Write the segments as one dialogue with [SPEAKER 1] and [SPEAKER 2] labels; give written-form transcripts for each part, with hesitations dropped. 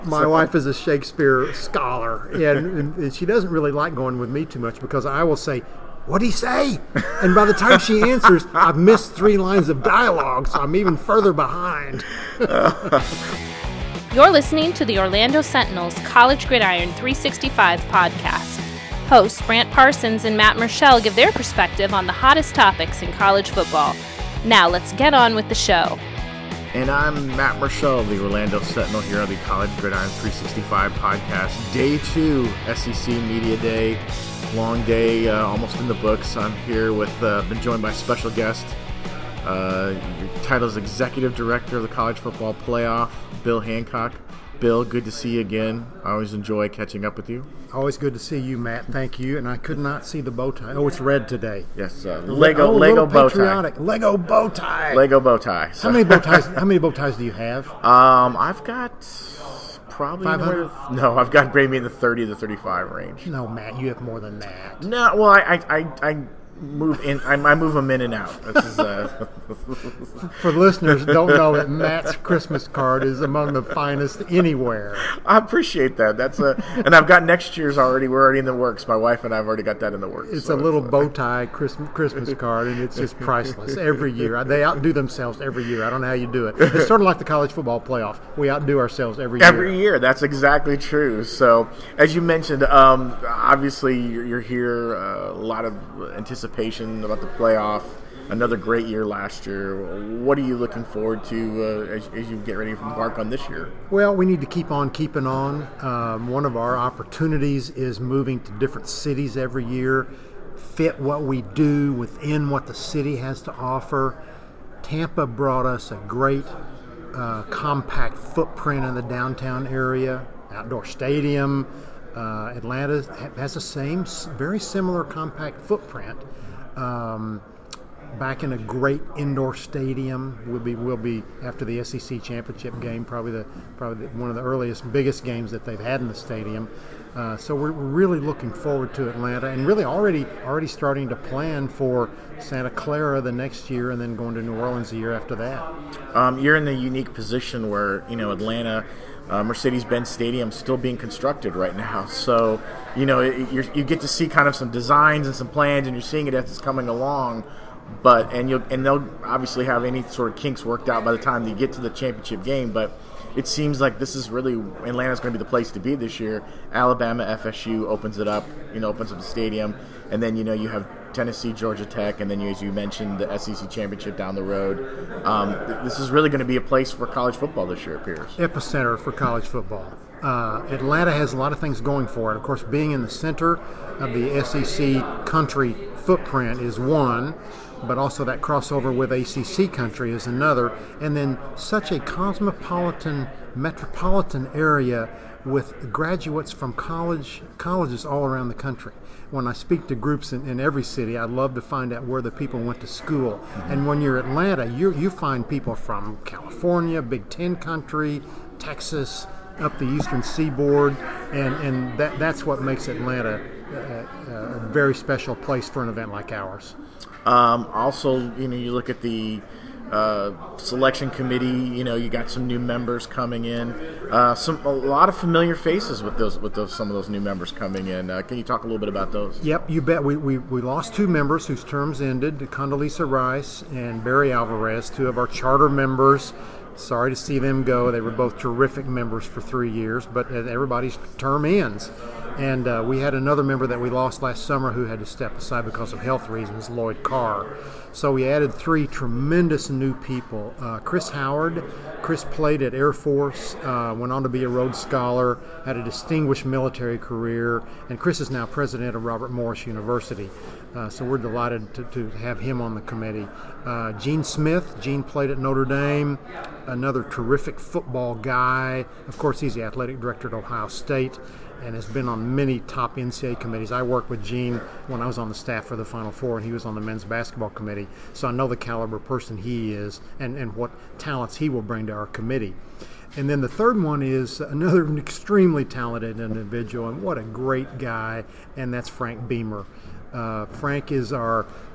[SPEAKER 1] My wife is a Shakespeare scholar, and she doesn't really like going with me too much because I will say, "What'd he say?" And by the time she answers, I've missed 3 lines of dialogue, so I'm even further behind.
[SPEAKER 2] You're listening to the Orlando Sentinel's College Gridiron 365 podcast. Hosts Brant Parsons and Matt Murschel give their perspective on the hottest topics in college football. Now let's get on with the show.
[SPEAKER 3] And I'm Matt Murschel of the Orlando Sentinel here on the College Gridiron 365 podcast. Day 2, SEC Media Day. Long day, almost in the books. I'm here with, been joined by a special guest. Your title is Executive Director of the College Football Playoff, Bill Hancock. Bill, good to see you again. I always enjoy catching up with you.
[SPEAKER 1] Always good to see you, Matt. Thank you. And I could not see the bow tie. Oh, it's red today.
[SPEAKER 3] Yes, Lego bow tie.
[SPEAKER 1] Lego bow tie.
[SPEAKER 3] Lego bow tie.
[SPEAKER 1] So. How many bow ties do you have?
[SPEAKER 3] I've got probably
[SPEAKER 1] 500.
[SPEAKER 3] No, I've got maybe in the 30 to 35 range.
[SPEAKER 1] No, Matt, you have more than that.
[SPEAKER 3] No, well, I move in. I move them in and out. This is,
[SPEAKER 1] For listeners who don't know it, Matt's Christmas card is among the finest anywhere.
[SPEAKER 3] I appreciate that. And I've got next year's already. We're already in the works. My wife and I have already got that in the works.
[SPEAKER 1] It's a little bow tie Christmas card, and it's just priceless every year. They outdo themselves every year. I don't know how you do it. It's sort of like the college football playoff. We outdo ourselves every year.
[SPEAKER 3] Every year. That's exactly true. So, as you mentioned, obviously you're here. A lot of anticipation about the playoff. Another great year last year. What are you looking forward to as you get ready to embark on this year?
[SPEAKER 1] Well, we need to keep on keeping on. One of our opportunities is moving to different cities every year, fit what we do within what the city has to offer. Tampa brought us a great compact footprint in the downtown area, outdoor stadium. Atlanta has the same, very similar compact footprint. Back in a great indoor stadium. We'll be after the SEC championship game, probably one of the earliest, biggest games that they've had in the stadium. So we're really looking forward to Atlanta, and really already starting to plan for Santa Clara the next year, and then going to New Orleans the year after that.
[SPEAKER 3] You're in the unique position where Atlanta. Mercedes-Benz Stadium still being constructed right now, so you get to see kind of some designs and some plans, and you're seeing it as it's coming along. But and they'll obviously have any sort of kinks worked out by the time they get to the championship game. But it seems like this is really Atlanta's going to be the place to be this year. Alabama, FSU opens it up, opens up the stadium, and then you have Tennessee, Georgia Tech, and then as you mentioned, the SEC championship down the road. This is really going to be a place for college football this year, it appears.
[SPEAKER 1] Epicenter for college football. Atlanta has a lot of things going for it. Of course, being in the center of the SEC country footprint is one, but also that crossover with ACC country is another. And then such a cosmopolitan, metropolitan area with graduates from colleges all around the country. When I speak to groups in every city, I love to find out where the people went to school. Mm-hmm. And when you're Atlanta, you find people from California, Big Ten country, Texas, up the eastern seaboard, and that's what makes Atlanta a very special place for an event like ours.
[SPEAKER 3] Also, you look at the selection committee. You got some new members coming in. A lot of familiar faces with some of those new members coming in. Can you talk a little bit about those?
[SPEAKER 1] Yep, you bet. We lost 2 members whose terms ended: Condoleezza Rice and Barry Alvarez, 2 of our charter members. Sorry to see them go. They were both terrific members for 3 years, but everybody's term ends. And we had another member that we lost last summer who had to step aside because of health reasons, Lloyd Carr. So we added 3 tremendous new people. Chris Howard. Chris played at Air Force, went on to be a Rhodes Scholar, had a distinguished military career, and Chris is now president of Robert Morris University. So we're delighted to have him on the committee. Gene Smith. Gene played at Notre Dame, another terrific football guy. Of course, he's the athletic director at Ohio State and has been on many top NCAA committees. I worked with Gene when I was on the staff for the Final Four, and he was on the men's basketball committee. So I know the caliber person he is and what talents he will bring to our committee. And then the third one is another extremely talented individual, and what a great guy, and that's Frank Beamer. Frank is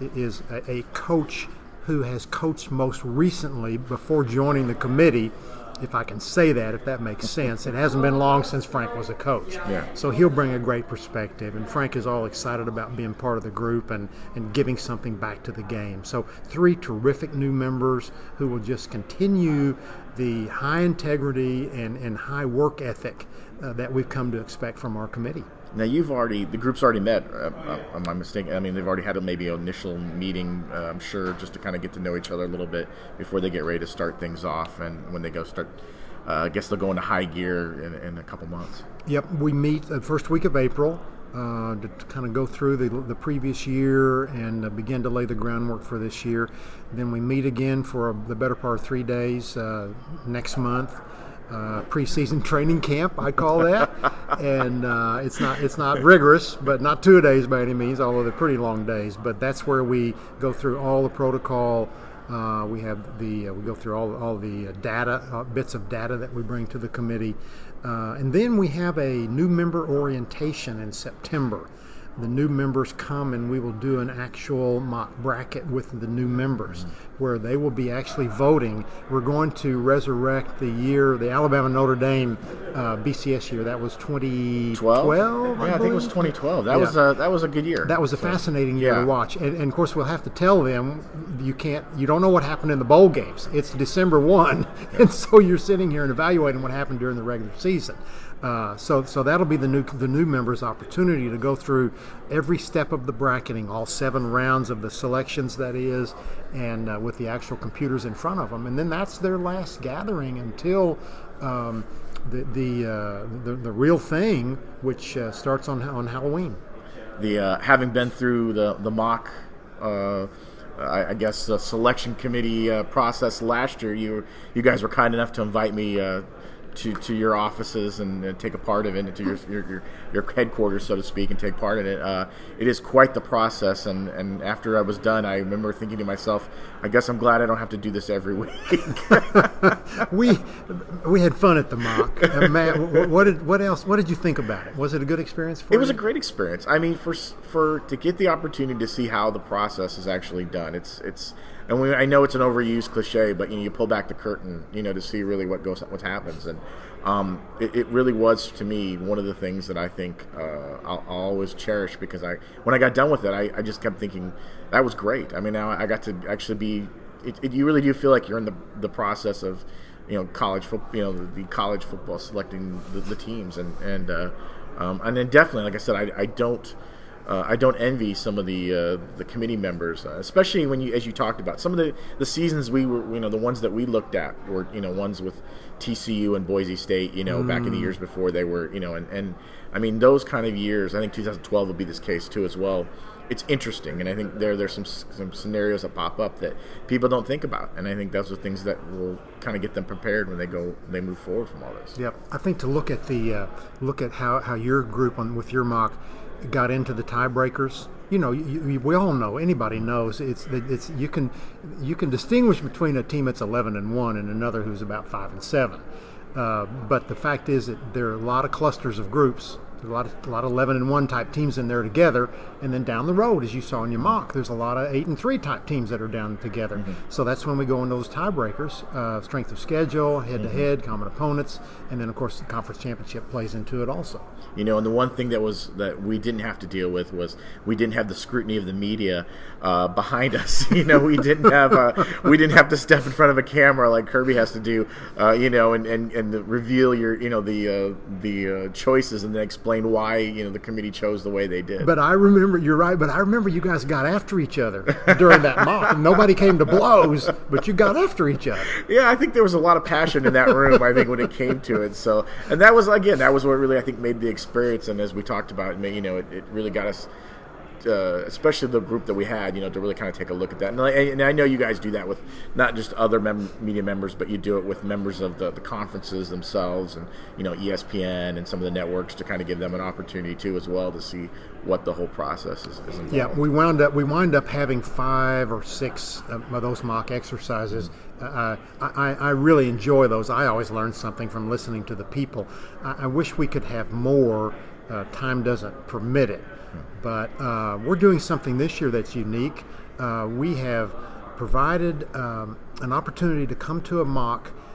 [SPEAKER 1] a coach who has coached most recently, before joining the committee, if I can say that, if that makes sense. It hasn't been long since Frank was a coach.
[SPEAKER 3] Yeah.
[SPEAKER 1] So he'll bring a great perspective, and Frank is all excited about being part of the group and giving something back to the game. So 3 terrific new members who will just continue the high integrity and high work ethic that we've come to expect from our committee.
[SPEAKER 3] Now the group's already met. Am I mistaken? I mean, they've already had maybe an initial meeting, I'm sure, just to kind of get to know each other a little bit before they get ready to start things off. And when they go start, I guess they'll go into high gear in a couple months.
[SPEAKER 1] Yep, we meet the first week of April to kind of go through the previous year and begin to lay the groundwork for this year. Then we meet again for the better part of 3 days next month. Preseason training camp, I call that, and it's not rigorous, but not 2 days by any means, although they're pretty long days. But that's where we go through all the protocol. We go through all the data, bits of data that we bring to the committee, and then we have a new member orientation in September. The new members come and we will do an actual mock bracket with the new members where they will be actually voting. We're going to resurrect the Alabama Notre Dame BCS year. That was 2012.
[SPEAKER 3] Yeah, I think it was 2012. That was a good year.
[SPEAKER 1] That was a fascinating year to watch. And of course we'll have to tell them you don't know what happened in the bowl games. It's December 1, and so you're sitting here and evaluating what happened during the regular season. So that'll be the new members' opportunity to go through every step of the bracketing, all 7 rounds of the selections, that is, and with the actual computers in front of them. And then that's their last gathering until the real thing, which starts on Halloween.
[SPEAKER 3] Having been through the mock, I guess the selection committee process last year, you guys were kind enough to invite me to your offices and take a part of it, and to your headquarters, so to speak, and take part in it. It is quite the process, and after I was done, I remember thinking to myself, I guess I'm glad I don't have to do this every week.
[SPEAKER 1] we had fun at the mock. Matt, what did you think about it? Was it a good experience for you?
[SPEAKER 3] It was a great experience. I mean, to get the opportunity to see how the process is actually done, and I know it's an overused cliche, but you pull back the curtain, to see really what happens, and it really was, to me, one of the things that I think I'll always cherish, because when I got done with it, I just kept thinking that was great. I mean, now I got to actually be. You really do feel like you're in the process of, college football, the college football, selecting the teams, and then definitely, like I said, I don't envy some of the committee members, especially when as you talked about, some of the seasons we were, the ones that we looked at were, ones with TCU and Boise State, back in the years before they were, and I mean, those kind of years, I think 2012 will be this case too as well. It's interesting, and I think there's some scenarios that pop up that people don't think about, and I think those are things that will kind of get them prepared when they move forward from all this.
[SPEAKER 1] Yep, I think to look at how your group with your mock got into the tiebreakers. We all know, anybody knows, it's you can distinguish between a team that's 11-1 and another who's about 5-7. But the fact is that there are a lot of clusters of groups. There's a lot of 11-1 type teams in there together, and then down the road, as you saw in your mock, there's a lot of 8-3 type teams that are down together. Mm-hmm. So that's when we go into those tiebreakers: strength of schedule, head-to-head, common opponents, and then of course the conference championship plays into it also.
[SPEAKER 3] And the one thing that we didn't have to deal with was we didn't have the scrutiny of the media behind us. We didn't have to step in front of a camera like Kirby has to do, and reveal your the choices and then explain why the committee chose the way they did.
[SPEAKER 1] But I remember, you're right, but I remember you guys got after each other during that mock. Nobody came to blows, but you got after each other.
[SPEAKER 3] Yeah, I think there was a lot of passion in that room, I think, when it came to it. So, and that was what really, I think, made the experience, and as we talked about, it really got us, especially the group that we had, to really kind of take a look at that. And I know you guys do that with not just other media members, but you do it with members of the conferences themselves, and ESPN and some of the networks, to kind of give them an opportunity too as well to see what the whole process is involved.
[SPEAKER 1] Yeah, we wind up having 5 or 6 of those mock exercises. I really enjoy those. I always learn something from listening to the people. I wish we could have more. Time doesn't permit it. But we're doing something this year that's unique. We have provided an opportunity to come to a mock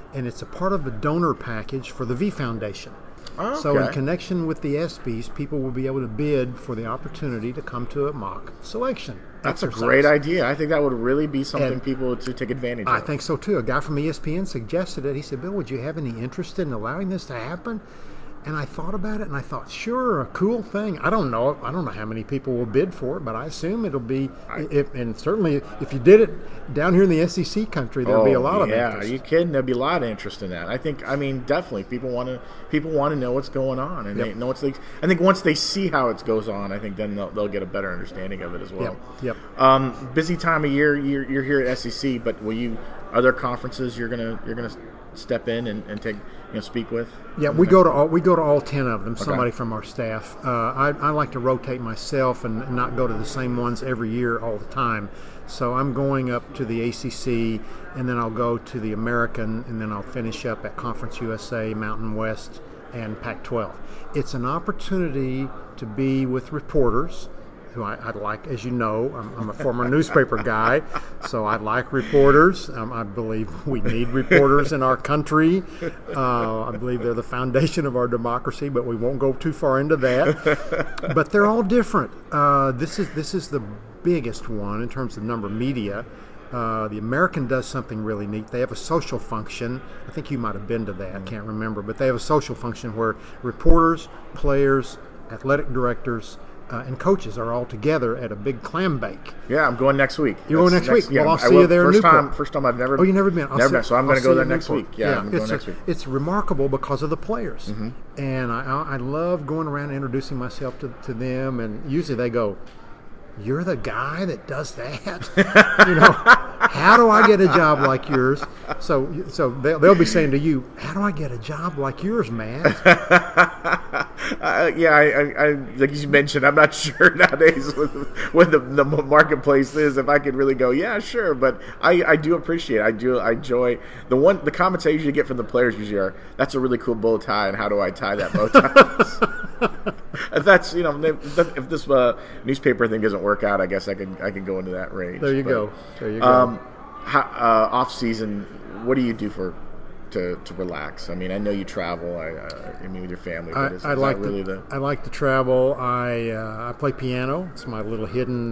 [SPEAKER 1] and it's a part of the donor package for the V Foundation.
[SPEAKER 3] Oh,
[SPEAKER 1] So in
[SPEAKER 3] okay.
[SPEAKER 1] connection with the ESPYs, people will be able to bid for the opportunity to come to a mock selection.
[SPEAKER 3] That's a
[SPEAKER 1] exercise.
[SPEAKER 3] great idea. I think that would really be something
[SPEAKER 1] And
[SPEAKER 3] people to take advantage of.
[SPEAKER 1] I think so too. A guy from ESPN suggested it. He said, "Bill, would you have any interest in allowing this to happen?" And I thought about it, and I thought, sure, a cool thing. I don't know how many people will bid for it, but I assume it'll be. And certainly, if you did it down here in the SEC country, there'll be a lot of
[SPEAKER 3] yeah,
[SPEAKER 1] interest.
[SPEAKER 3] are you kidding? There'll be a lot of interest in that. I mean, definitely, people want to know what's going on, and
[SPEAKER 1] Yep.
[SPEAKER 3] they know what's. I think once they see how it goes on, I think then they'll get a better understanding of it as well.
[SPEAKER 1] Yep.
[SPEAKER 3] Busy time of year. You're here at SEC, but other conferences you're gonna step in and take speak with?
[SPEAKER 1] Yeah, we go to all 10 of them. Somebody from our staff. I like to rotate myself and not go to the same ones every year all the time. So I'm going up to the ACC, and then I'll go to the American, and then I'll finish up at Conference USA, Mountain West, and Pac-12. It's an opportunity to be with reporters who I like, as you know. I'm a former newspaper guy, so I like reporters. I believe we need reporters in our country. I believe they're the foundation of our democracy, but we won't go too far into that. But they're all different. This is the biggest one in terms of number of media. The American does something really neat. They have a social function. I think you might have been to that. I can't remember. But they have a social function where reporters, players, athletic directors, and coaches are all together at a big clam bake.
[SPEAKER 3] Yeah, I'm going next week.
[SPEAKER 1] You're going next week?
[SPEAKER 3] Yeah,
[SPEAKER 1] Well, I'll see you there in Newport.
[SPEAKER 3] First time I've never.
[SPEAKER 1] Oh, you've never been?
[SPEAKER 3] Never been. So I'm going to go there next
[SPEAKER 1] Newport.
[SPEAKER 3] week. Yeah, I'm going next week.
[SPEAKER 1] It's remarkable because of the players. And I love going around and introducing myself to them. And usually they go, "You're the guy that does that?" How do I get a job like yours? So they'll be saying to you, "How do I get a job like yours, Matt?"
[SPEAKER 3] I like you mentioned, I'm not sure nowadays what the marketplace is, if I could really go, yeah, sure. But I do appreciate it. I enjoy the comments I usually get from the players usually are, "That's a really cool bow tie, and how do I tie that bow tie?" If that's if this newspaper thing doesn't work out, I guess I can go into that range.
[SPEAKER 1] There you go.
[SPEAKER 3] Off season, what do you do to relax? I mean, I know you travel. I mean, with your family. But
[SPEAKER 1] I like to travel. I play piano. It's my little hidden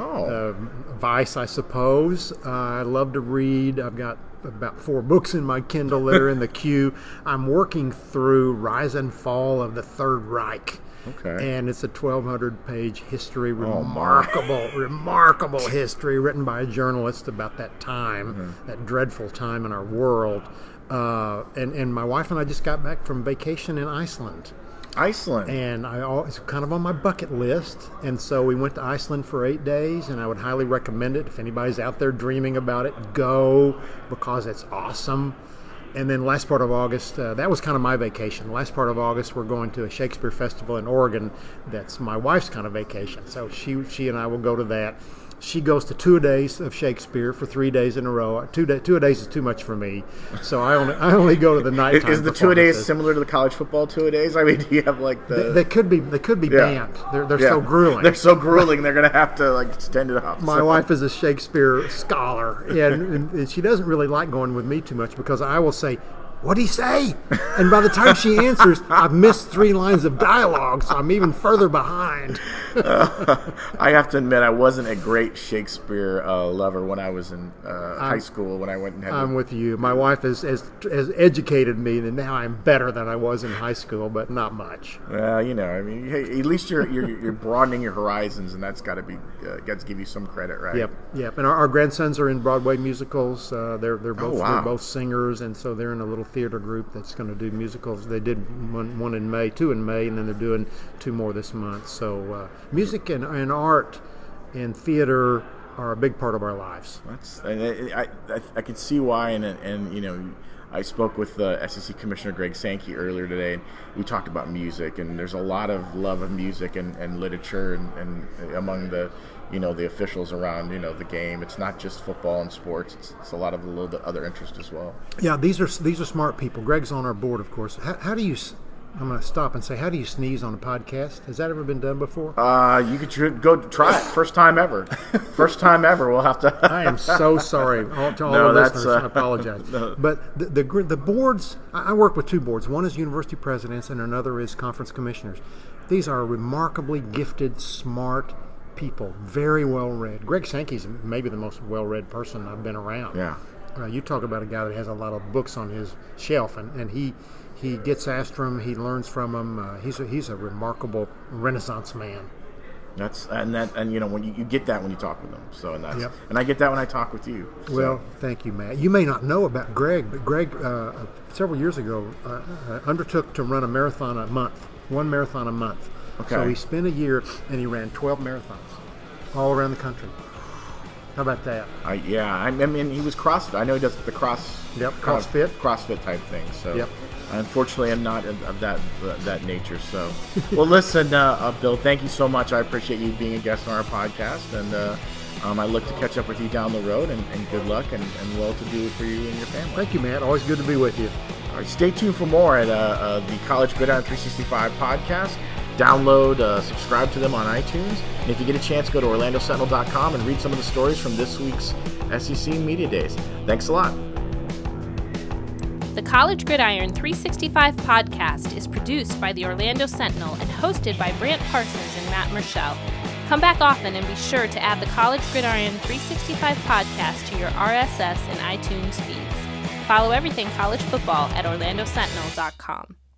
[SPEAKER 1] vice, I suppose. I love to read. I've got about 4 books in my Kindle that are in the queue. I'm working through Rise and Fall of the Third Reich.
[SPEAKER 3] Okay.
[SPEAKER 1] And it's a 1,200-page history, remarkable history written by a journalist about that time, that dreadful time in our world. And my wife and I just got back from vacation in Iceland. And it's kind of on my bucket list. And so we went to Iceland for 8 days, and I would highly recommend it. If anybody's out there dreaming about it, go, because it's awesome. And then last part of August, that was kind of my vacation. Last part of August, we're going to a Shakespeare festival in Oregon. That's my wife's kind of vacation. So she and I will go to that. She goes to 2 days of Shakespeare for 3 days in a row. 2 days is too much for me, so I only go to the nighttime.
[SPEAKER 3] Is the 2 days similar to the college football 2 days? I mean, do you have like the?
[SPEAKER 1] They could be banned. They're so grueling.
[SPEAKER 3] They're so grueling. They're going to have to extend it off.
[SPEAKER 1] My wife is a Shakespeare scholar, and she doesn't really like going with me too much because I will say, "What'd he say?" And by the time she answers, I've missed 3 lines of dialogue, so I'm even further behind.
[SPEAKER 3] I have to admit, I wasn't a great Shakespeare lover when I was in high school. When I went and had.
[SPEAKER 1] I'm with you. My wife has educated me, and now I'm better than I was in high school, but not much.
[SPEAKER 3] Well, I mean, hey, at least you're broadening your horizons, and that's got to give you some credit, right?
[SPEAKER 1] Yep. And our grandsons are in Broadway musicals. They're both singers, and so they're in a little theater group that's going to do musicals. They did one in May, 2 in May, and then they're doing 2 more this month. So music and art and theater are a big part of our lives.
[SPEAKER 3] I can see why, and I spoke with SEC Commissioner Greg Sankey earlier today, and we talked about music, and there's a lot of love of music and literature and among the the officials around the game. It's not just football and sports. It's a lot of a little bit other interest as well.
[SPEAKER 1] Yeah, these are smart people. Greg's on our board, of course. How do you I'm going to stop and say, how do you sneeze on a podcast? Has that ever been done before?
[SPEAKER 3] You could go try it. First time ever. First time ever. We'll have to.
[SPEAKER 1] I am so sorry to all the listeners. I apologize. No. But the boards, I work with 2 boards. One is university presidents and another is conference commissioners. These are remarkably gifted, smart people, very well read. Greg Sankey's maybe the most well-read person I've been around.
[SPEAKER 3] Yeah.
[SPEAKER 1] You talk about a guy that has a lot of books on his shelf, and he gets after them. He learns from them. He's a remarkable Renaissance man.
[SPEAKER 3] And you know, when you get that when you talk with them. So and
[SPEAKER 1] yep.
[SPEAKER 3] And I get that when I talk with you. So.
[SPEAKER 1] Well, thank you, Matt. You may not know about Greg, but Greg several years ago undertook to run a marathon a month, 1 marathon a month.
[SPEAKER 3] Okay.
[SPEAKER 1] So he spent a year and he ran 12 marathons all around the country. How about that?
[SPEAKER 3] I mean, he was CrossFit. I know he does the CrossFit type thing. So,
[SPEAKER 1] yep.
[SPEAKER 3] Unfortunately, I'm not of that nature. So, well, listen, Bill, thank you so much. I appreciate you being a guest on our podcast, and I look to catch up with you down the road. And good luck and well-to-do for you and your family.
[SPEAKER 1] Thank you, Matt. Always good to be with you.
[SPEAKER 3] All right, stay tuned for more at the College Gridiron 365 podcast. Download, subscribe to them on iTunes, and if you get a chance, go to OrlandoSentinel.com and read some of the stories from this week's SEC Media Days. Thanks a lot.
[SPEAKER 2] The College Gridiron 365 podcast is produced by the Orlando Sentinel and hosted by Brant Parsons and Matt Marshall. Come back often and be sure to add the College Gridiron 365 podcast to your RSS and iTunes feeds. Follow everything college football at OrlandoSentinel.com.